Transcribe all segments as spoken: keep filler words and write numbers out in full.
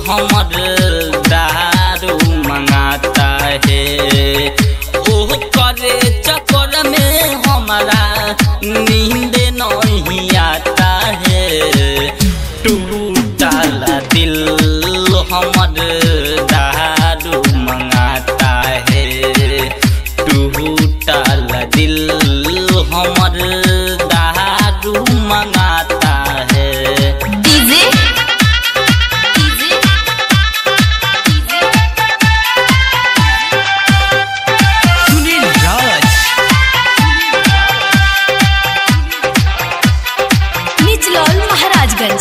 हमर दारू मंगाता है। ओह करे चक्कर में हमारा नींद नहीं आता है। टूटल दिल हमर दारू मंगाता है। टूटल दिल हमर दारू मंगाता है। डीजे सुनील राज निचलौल महाराजगंज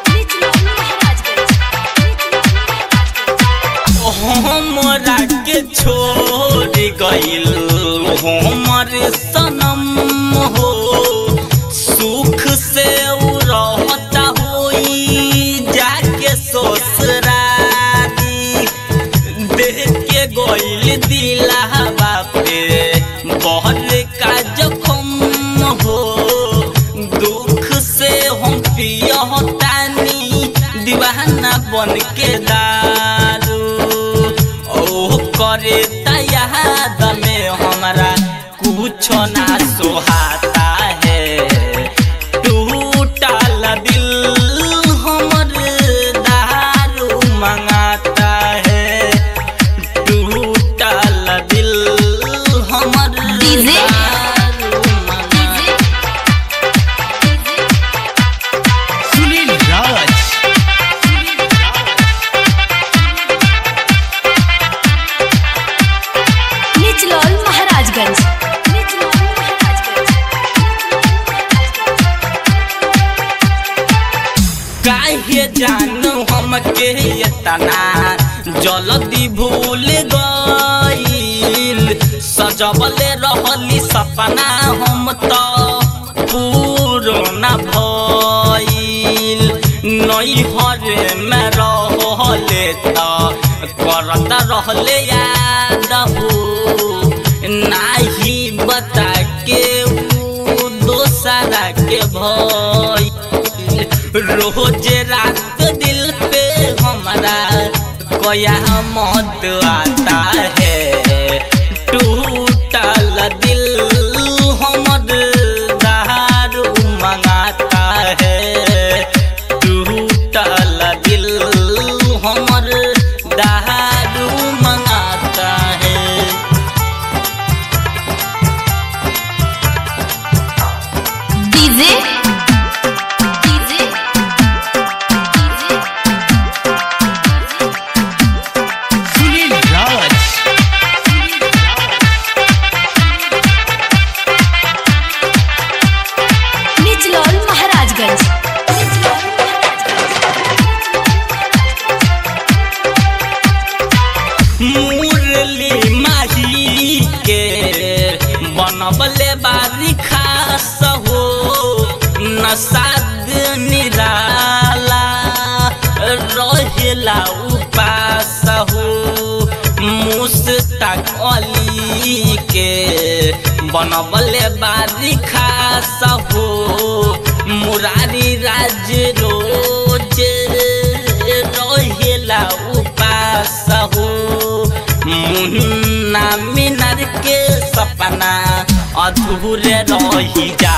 हमरा के छोड़ गइल हमर सनम हो। सुख से उ रहता होई जाके ससुरारी। देख के गइल दिलवा पे बहुत का जखम हो। दुख से हम पियतानी दीवाना बन के दारू। ओह करे याद में हमारा कुछ ना सोहाता है। टूटल दिल हमर दारू मंगाता है। टूटल दिल हमर डीजे दारू मंगाता सुनील राज निचलौल महाराजगंज काहे जानू हमके इतना जल्दी भूल गइल। सजवले रहली सपना हम तो पूरो न भइल। नैहर में रहले तो करत रहले याद हो। नाही बता के उ दोसरा के भइल। रोज रात दिल पे हमारा कोया मौत आता है। टूटल दिल हमर दारू मंगाता है। टूटल दिल हमर दारू मंगाता है। डीजे सुनील राज निचलौल महाराजगंज मुरली माही के बनबले बारी खास हो। नसाद निराला रहेला उपास हो। मुस्ताक अली के बनबले बारी खास हो। मुरारी राज रोज रहेला उपास हो। मुन्ना मिनर के सपना अधूरे रही जा।